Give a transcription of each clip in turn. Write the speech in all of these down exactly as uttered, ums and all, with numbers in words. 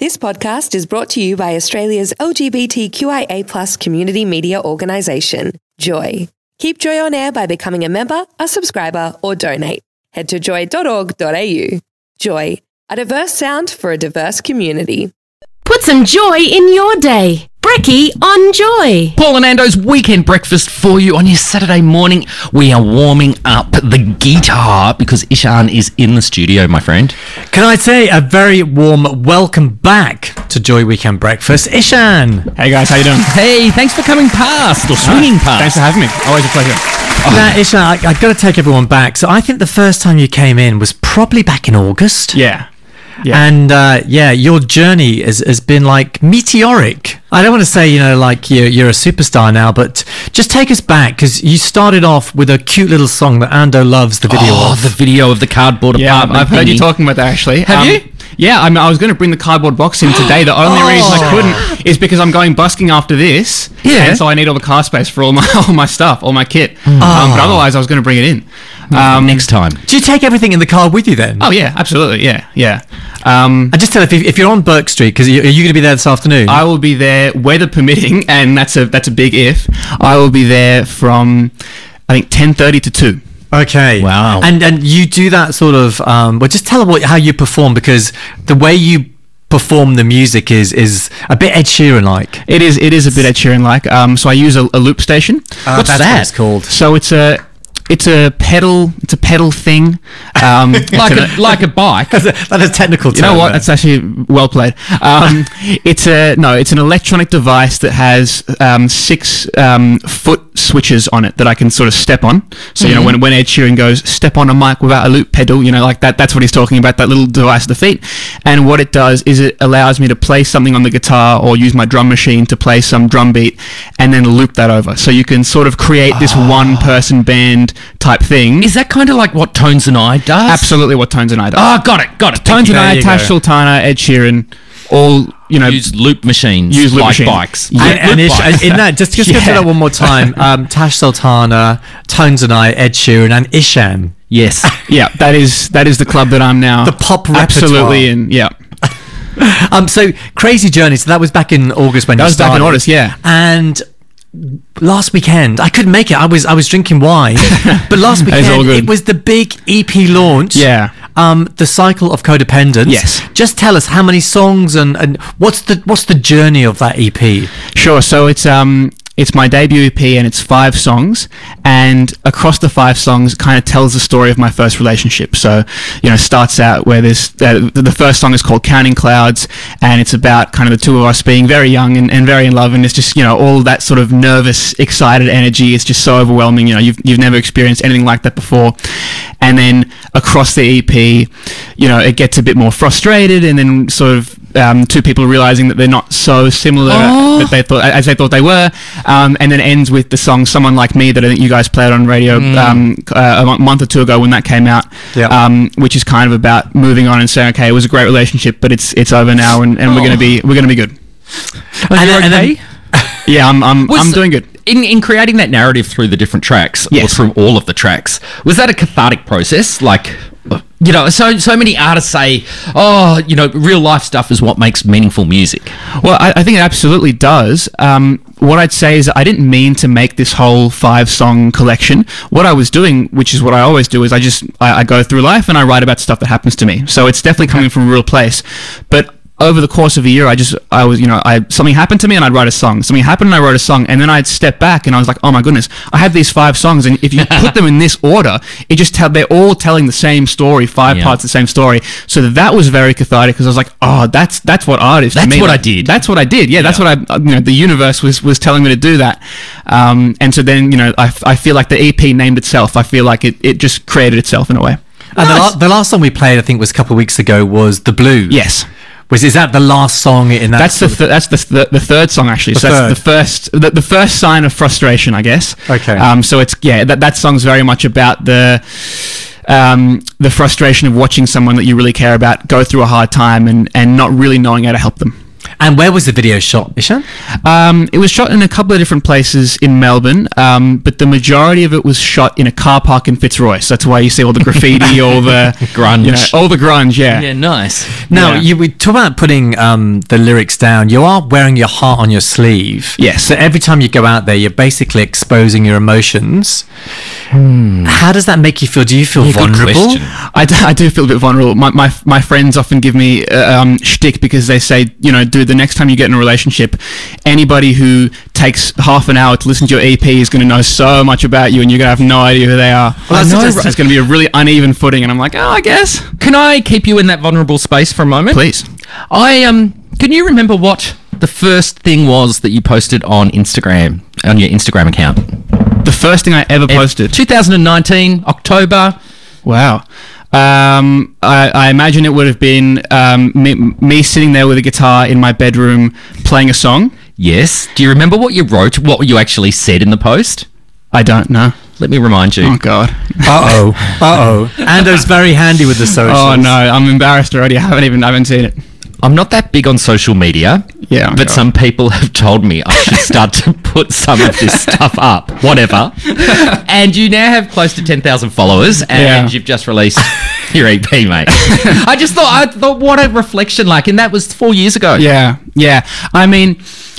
This podcast is brought to you by Australia's L G B T Q I A plus community media organisation, Joy. Keep Joy on air by becoming a member, a subscriber, or donate. Head to joy dot org dot a u. Joy, a diverse sound for a diverse community. Put some joy in your day. Brekkie on Joy. Paul and Ando's weekend breakfast for you on your Saturday morning. We are warming up the guitar because Ishan is in the studio, my friend. Can I say a very warm welcome back to Joy Weekend Breakfast, Ishan. Hey guys, how you doing? Hey, thanks for coming past or swinging past. Thanks for having me. Always a pleasure. Now, Ishan, I, I've got to take everyone back. So I think the first time you came in was probably back in August. Yeah. Yeah. And uh, yeah, your journey has, has been like meteoric. I don't want to say, you know, like you're, you're a superstar now, but just take us back because you started off with a cute little song that Ando loves the video oh, of. the video of the cardboard Yeah, apartment. I've heard thingy. you talking about that actually. Have Um, you? Yeah, I mean, I was going to bring the cardboard box in today. The only Oh. reason I couldn't is because I'm going busking after this. Yeah. And so I need all the car space for all my all my stuff, all my kit. Hmm. Um, but otherwise, I was going to bring it in. Um, Next time. Do you take everything in the car with you then? Oh yeah, absolutely. Yeah, yeah. Um, And just tell if, if you're on Burke Street, because are you going to be there this afternoon? I will be there, weather permitting, and that's a that's a big if. I will be there from, I think, ten thirty to two. Okay. Wow. And and you do that sort of. Um, well, just tell them what how you perform because the way you perform the music is is a bit Ed Sheeran like. It is it is a bit Ed Sheeran like. Um, so I use a, a loop station. Uh, What's that's that? What it's called. So it's a it's a pedal it's a pedal thing. Um, Like it's a, like a bike. That's a, that's a technical term. You know what? there. That's actually well played. Um, it's a no. It's an electronic device that has um, six um, foot switches on it that I can sort of step on. So you know when when Ed Sheeran goes step on a mic without a loop pedal, you know like that. That's what he's talking about. That little device at the feet. And what it does is it allows me to play something on the guitar or use my drum machine to play some drum beat and then loop that over. So you can sort of create this one person band type thing. Is that kind of like what Tones and I does? Absolutely what Tones and I do. Oh, got it, got it. Tones and There I, you Tash go. Sultana, Ed Sheeran, all, you know, Use loop machines. Use loop like machines. bikes. Yeah. And, and Loop Ish, bikes. in that, just, just go through Yeah. that one more time. Um, Tash Sultana, Tones and I, Ed Sheeran, and Ishan. Yes. yeah, that is that is the club that I'm now. The pop absolutely repertoire. in. Yeah, Um, so crazy journey. So that was back in August when that you was back in started. August. Yeah, And last weekend, I couldn't make it. I was I was drinking wine, but last That is all weekend good. it was the big E P launch. Yeah. Um, the Cycle of Codependence. Yes. Just tell us how many songs and, and what's the what's the journey of that E P? sure. So it's um it's my debut E P and it's five songs, and across the five songs, it kind of tells the story of my first relationship. So you know, starts out where this uh, the first song is called Counting Clouds, and it's about kind of the two of us being very young and, and very in love, and it's just you know all that sort of nervous, excited energy. It's just so overwhelming. You know, you've you've never experienced anything like that before, and then across the E P, you know, it gets a bit more frustrated, and then sort of um, two people realizing that they're not so similar Oh. that they thought as they thought they were, um, and then ends with the song "Someone Like Me" that I think you guys played on radio um, uh, a month or two ago when that came out, Yeah. um, which is kind of about moving on and saying, okay, it was a great relationship, but it's it's over now, and, and we're gonna be we're gonna be good. Are And you then- and okay? then- Yeah, I'm I'm Was- I'm doing good. In in creating that narrative through the different tracks, Yes. or through all of the tracks, was that a cathartic process? Like, you know, so so many artists say, oh, you know, real life stuff is what makes meaningful music. Well, I, I think it absolutely does. Um, what I'd say is I didn't mean to make this whole five song collection. What I was doing, which is what I always do, is I just I, I go through life and I write about stuff that happens to me. So it's definitely coming from a real place. But over the course of a year, I just, I was, you know, I something happened to me and I'd write a song. Something happened and I wrote a song, and then I'd step back and I was like, oh my goodness, I have these five songs, and if you put them in this order, it just tell they're all telling the same story, five Yeah. parts of the same story. So that was very cathartic because I was like, oh, that's that's what art is. to That's me. what Like, I did. That's what I did. Yeah, that's Yeah. what I, you know, the universe was was telling me to do that. Um, and so then, you know, I, I feel like the E P named itself. I feel like it, it just created itself in a way. And the, la- the last song we played, I think, was a couple of weeks ago, was The Blues. Yes. Was is that the last song in that? That's the sort of- th- that's the, th- the third song actually. The so third. that's the first the, the first sign of frustration, I guess. Okay. Um. So it's yeah that that song's very much about the um the frustration of watching someone that you really care about go through a hard time and and not really knowing how to help them. And where was the video shot, Ishan? Um, it was shot in a couple of different places in Melbourne, um, but the majority of it was shot in a car park in Fitzroy. So that's why you see all the graffiti, all the Grunge. you know, all the grunge. Yeah. Yeah, nice. Now, Yeah. you we talk about putting um, the lyrics down. You are wearing your heart on your sleeve. Yes. So every time you go out there, you're basically exposing your emotions. How does that make you feel? Do you feel Yeah, good vulnerable? question. I do, I do feel a bit vulnerable. My, my my friends often give me uh, um, shtick because they say, you know, dude, the next time you get in a relationship, anybody who takes half an hour to listen to your E P is going to know so much about you, and you're going to have no idea who they are. Well, I that's know interesting. it's going to be a really uneven footing, and I'm like, oh, I guess. Can I keep you in that vulnerable space for a moment? Please. I um. Can you remember what the first thing was that you posted on Instagram, on your Instagram account? The first thing I ever posted. twenty nineteen, October. Wow. Um, I, I imagine it would have been um, me, me sitting there with a guitar in my bedroom playing a song. Yes. Do you remember what you wrote, what you actually said in the post? I don't know. Let me remind you. Oh, God. Uh-oh. Uh-oh. Ando's very handy with the socials. Oh, no. I'm embarrassed already. I haven't even I haven't seen it. I'm not that big on social media. Yeah, But God. some people have told me I should start to put some of this stuff up. Whatever. And you now have close to ten thousand followers, and Yeah. you've just released your E P, mate. I just thought, I thought, what a reflection, like, and that was four years ago. Yeah, yeah. I mean,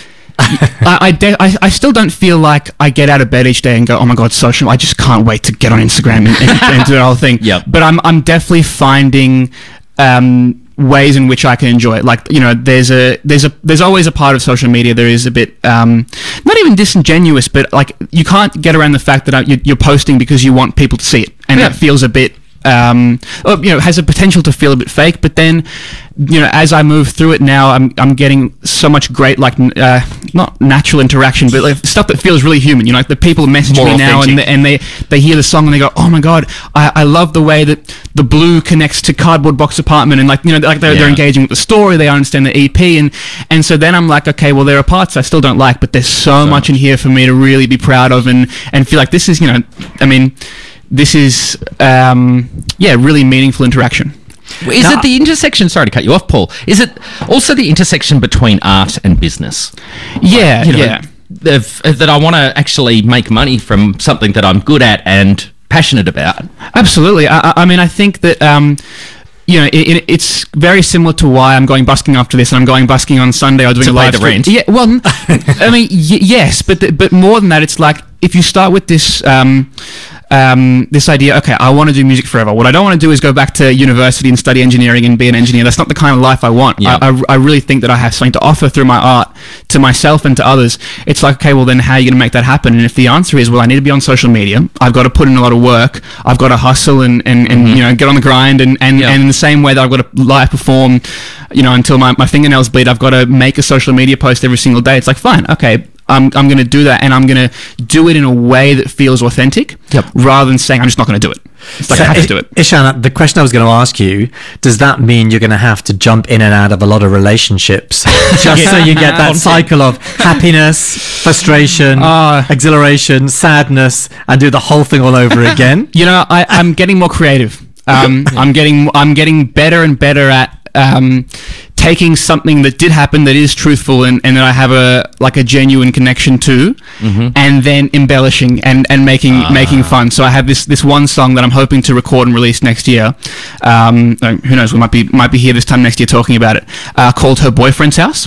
I, I, de- I, I still don't feel like I get out of bed each day and go, oh my God, social. I just can't wait to get on Instagram and, and, and do the whole thing. Yep. But I'm, I'm definitely finding um, ways in which I can enjoy it. Like, you know, there's a, there's a, there's always a part of social media. There is a bit, um, not even disingenuous, but like you can't get around the fact that you- you're posting because you want people to see it, and Yeah. that feels a bit. Um, or, you know, has a potential to feel a bit fake, but then, you know, as I move through it now, I'm I'm getting so much great, like, n- uh, not natural interaction, but like stuff that feels really human. You know, like the people message More me now and authentic. they, and they they hear the song and they go, oh my God, I, I love the way that the blue connects to Cardboard Box Apartment, and like, you know, like they're, they're Yeah. engaging with the story, they understand the E P, and and so then I'm like, okay, well, there are parts I still don't like, but there's so, much in here for me to really be proud of and and feel like this is, you know, I mean. This is, um, yeah, really meaningful interaction. Is Now- it the intersection? Sorry to cut you off, Paul. Is it also the intersection between art and business? Yeah, You know, yeah. if- that I want to actually make money from something that I'm good at and passionate about. Absolutely. I, I- I mean, I think that, um, you know, it, it, it's very similar to why I'm going busking after this, and I'm going busking on Sunday or doing To a pay live the stream. rent. Yeah, well, n- I mean, y- yes, but th- but more than that, it's like if you start with this. Um, um, this idea, okay, I want to do music forever. What I don't want to do is go back to university and study engineering and be an engineer. That's not the kind of life I want. Yeah. I, I, I really think that I have something to offer through my art to myself and to others. It's like, okay, well then how are you going to make that happen? And if the answer is, well, I need to be on social media, I've got to put in a lot of work, I've got to hustle and, and, and you know, get on the grind, and, and, Yeah. and in the same way that I've got to live perform, you know, until my, my fingernails bleed, I've got to make a social media post every single day. It's like, fine, okay, I'm, I'm going to do that, and I'm going to do it in a way that feels authentic, Yep. rather than saying I'm just not going to do it. It's like I have to do it. Ishan, the question I was going to ask you, does that mean you're going to have to jump in and out of a lot of relationships just so you get that cycle of happiness, frustration, Ah. exhilaration, sadness, and do the whole thing all over again? You know, I, I'm getting more creative. Um, I'm getting I'm getting better and better at um, taking something that did happen that is truthful and, and that I have a like a genuine connection to, and then embellishing and, and making making fun. So I have this this one song that I'm hoping to record and release next year. Um, uh, who knows? We might be might be here this time next year talking about it. Uh, called Her Boyfriend's House,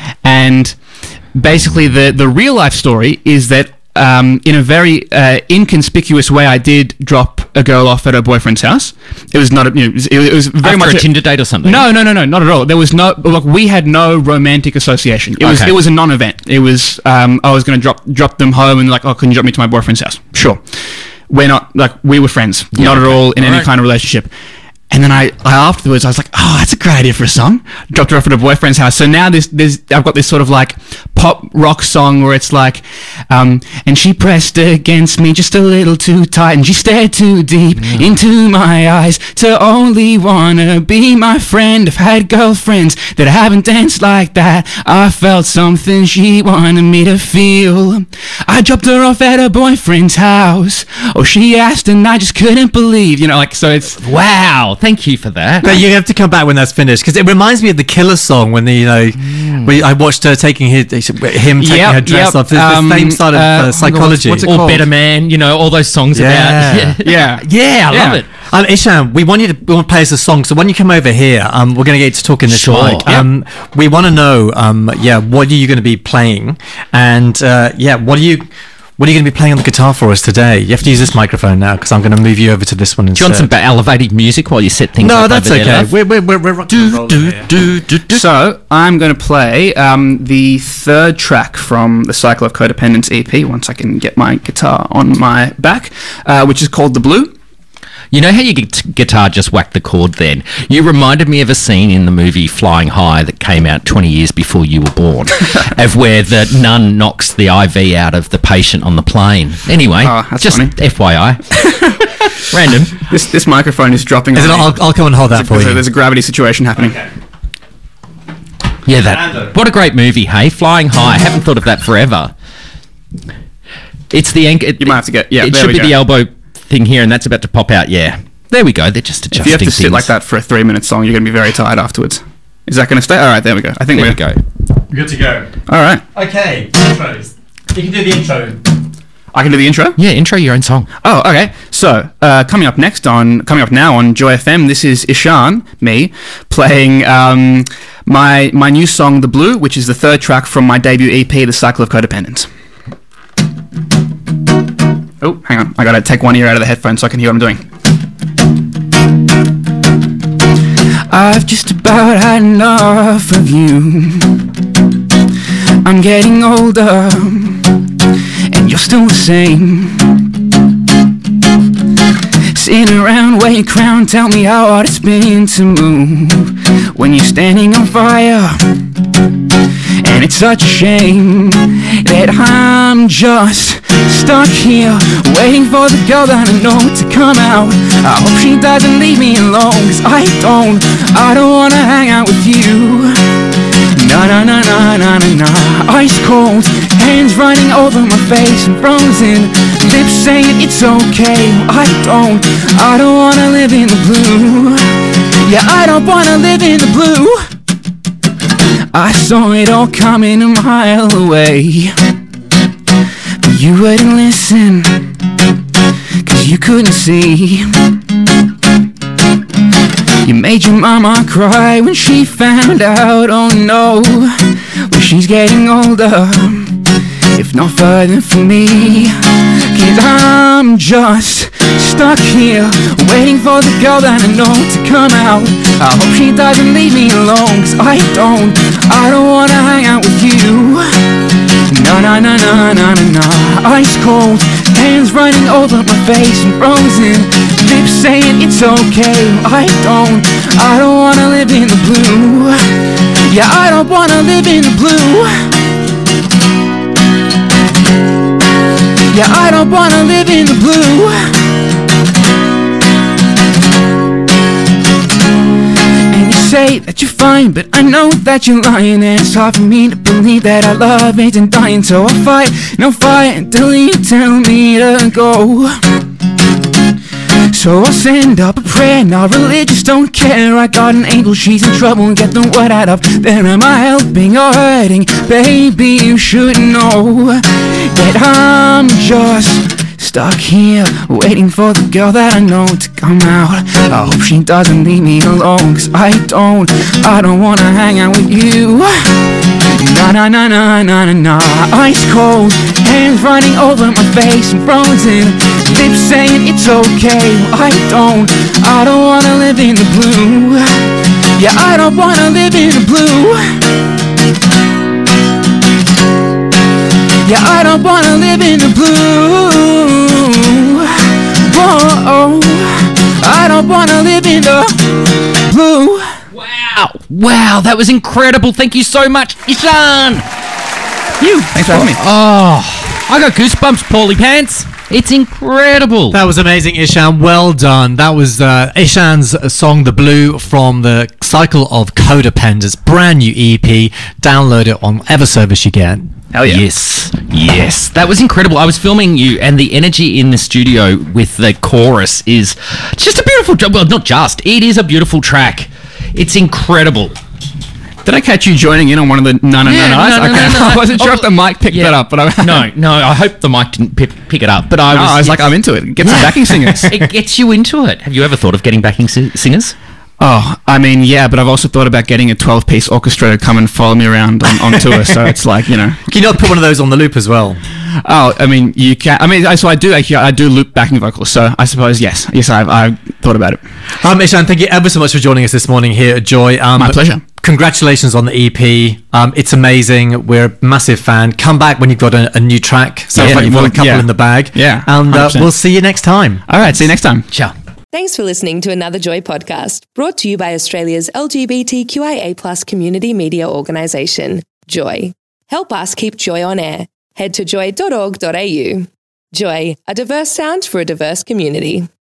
and basically the the real life story is that. Um, in a very uh, inconspicuous way, I did drop a girl off at her boyfriend's house. It was not, a, you know, it was, it was very After much a Tinder date or something? No, no, no, no, not at all. There was no, look, we had no romantic association. It was, Okay. it was a non-event. It was, um, I was going to drop drop them home and like, oh, can you drop me to my boyfriend's house? Sure. We're not like we were friends, not at okay. all in All any right. kind of relationship. And then I, I afterwards, I was like, oh, that's a great idea for a song. Dropped her off at her boyfriend's house. So now this, there's, I've got this sort of like pop rock song where it's like, um, and she pressed against me just a little too tight, and she stared too deep mm. into my eyes to only wanna be my friend. I've had girlfriends that haven't danced like that. I felt something she wanted me to feel. I dropped her off at her boyfriend's house. Oh, she asked and I just couldn't believe, you know, like, so it's... Wow, thank you for that. But you have to come back when that's finished, because it reminds me of the Killer song when the, you know, mm. when I watched her taking his, him taking yep, her dress yep. off. There's um, the same side of uh, uh, psychology. What's it called? Or Better Man, you know, all those songs yeah. about... Yeah, yeah, yeah I yeah. love it. Um, Ishan, we want you to we want to play us a song. So when you come over here, um, we're going to get to talk in this sure. mic. Um, yep. We want to know, um, yeah, what are you going to be playing, and uh, yeah, what are you, what are you going to be playing on the guitar for us today? You have to use this microphone now because I'm going to move you over to this one instead. Do you want some ba- elevated music while you set things no, up? No, that's over okay. There, we're we're we're, we're rocking and rolling do, do, do, do. So I'm going to play um, the third track from the Cycle of Codependence E P. Once I can get my guitar on my back, uh, which is called The Blue. You know how your gu- guitar just whacked the chord then? You reminded me of a scene in the movie Flying High that came out twenty years before you were born, of where the nun knocks the I V out of the patient on the plane. Anyway, oh, that's just funny. F Y I. Random. This this microphone is dropping. Is it, I'll, I'll come and hold that there's for a, you. There's a gravity situation happening. Okay. Yeah, that. What a great movie, hey? Flying High. I haven't thought of that forever. It's the anchor. You might have to get. Yeah, it there should we be go. the elbow thing here, and that's about to pop out. Yeah, there we go. They're just adjusting. If you have to things. sit like that for a three-minute song, you're going to be very tired afterwards. Is that going to stay? All right, there we go. I think there we're we go. Good to go. All right. Okay. Intros. You can do the intro. I can do the intro? Yeah, intro your own song. Oh, okay. So, uh, coming up next on, coming up now on Joy F M, this is Ishan, me, playing um, my my new song, The Blue, which is the third track from my debut E P, The Cycle of Codependence. Oh, hang on. I gotta take one ear out of the headphones so I can hear what I'm doing. I've just about had enough of you. I'm getting older, and you're still the same. Sitting around waiting around, tell me how hard it's been to move when you're standing on fire. And it's such a shame that I'm just stuck here waiting for the girl that I know to come out. I hope she doesn't leave me alone, cause I don't, I don't wanna hang out with you. Na na na na na na na. Ice cold, hands running over my face and frozen, lips saying it's okay. I don't, I don't wanna live in the blue. Yeah, I don't wanna live in the blue. I saw it all coming a mile away, but you wouldn't listen, cause you couldn't see. You made your mama cry when she found out, oh no, well she's getting older, if not further for me. Cause I'm just stuck here waiting for the girl that I know to come out. I hope she doesn't leave me alone, cause I don't, I don't wanna hang out with you. Na na na na na na na. Ice cold, hands running over my face and frozen, lips saying it's okay. I don't, I don't wanna live in the blue. Yeah, I don't wanna live in the blue. Yeah, I don't wanna live in the blue. And you say that you're fine, but I know that you're lying. And it's hard for me to believe that our love isn't dying. So I'll fight, no fight until you tell me to go. So I'll send up a prayer, not religious, don't care. I got an angel, she's in trouble, get the word out of there. Am I helping or hurting? Baby, you should know that I'm just stuck here waiting for the girl that I know to come out. I hope she doesn't leave me alone, cause I don't, I don't wanna hang out with you. Na na na na na na na. Ice cold, hands running over my face and frozen, lips saying it's okay. I don't, I don't wanna live in the blue. Yeah, I don't wanna live in the blue. Yeah, I don't wanna live in the blue. Whoa, I don't wanna live in the blue. Wow, wow, that was incredible. Thank you so much, Ishan. You. Thanks for having me. Oh, I got goosebumps, Paulie Pants. It's incredible. That was amazing, Ishan. Well done. That was uh, Ishan's song, The Blue, from the Cycle of Codependence. Brand new E P. Download it on whatever service you get. Hell yeah. Yes, yes. That was incredible. I was filming you, and the energy in the studio with the chorus is just a beautiful, well, not just, it is a beautiful track. It's incredible. Did I catch you joining in on one of the no no Yeah, no no's? no, no, Okay. no, no. I wasn't sure if the mic picked Yeah. that up, but I No, no, I hope the mic didn't pick, pick it up, but I No, was... I was like, I'm into it. Get some backing singers. It gets you into it. Have you ever thought of getting backing si- singers? Oh, I mean, yeah, but I've also thought about getting a twelve-piece orchestra to come and follow me around on, on tour. So it's like, you know. Can you not put one of those on the loop as well? Oh, I mean, you can. I mean, I- so I do actually. I do loop backing vocals. So I suppose yes, yes, I've, I've thought about it. Um, Ishan, thank you ever so much for joining us this morning here at Joy. Um, My pleasure. Congratulations on the E P. Um, it's amazing. We're a massive fan. Come back when you've got a, a new track. Sounds Yeah, like you've got well, a couple yeah. in the bag. Yeah, And uh, one hundred percent. we'll see you next time. All right, see you next time. Ciao. Thanks for listening to another Joy podcast, brought to you by Australia's L G B T Q I A plus community media organisation, Joy. Help us keep Joy on air. Head to joy dot org dot a u. Joy, a diverse sound for a diverse community.